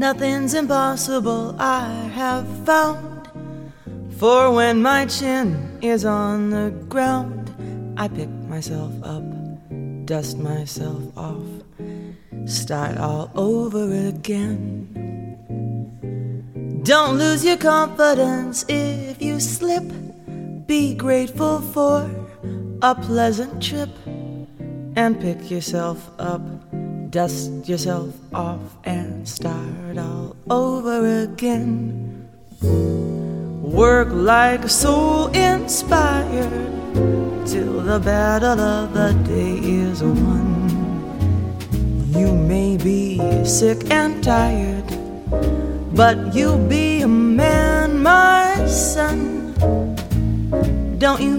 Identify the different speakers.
Speaker 1: Nothing's impossible, I have found. For when my chin is on the ground, I pick myself up, dust myself off, start all over again. Don't lose your confidence if you slip. Be grateful for a pleasant trip, and pick yourself up, dust yourself off, and start all over again. Work like a soul inspired till the battle of the day is won. You may be sick and tired, but you'll be a man, my son. Don't you